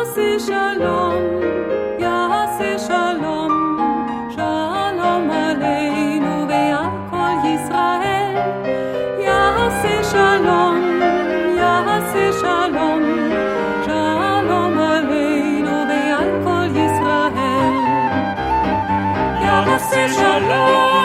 שלום, יעשה שלום, שלום עלינו ועל כל ישראל. יעשה שלום, יעשה שלום, שלום עלינו ועל כל ישראל. יעשה שלום.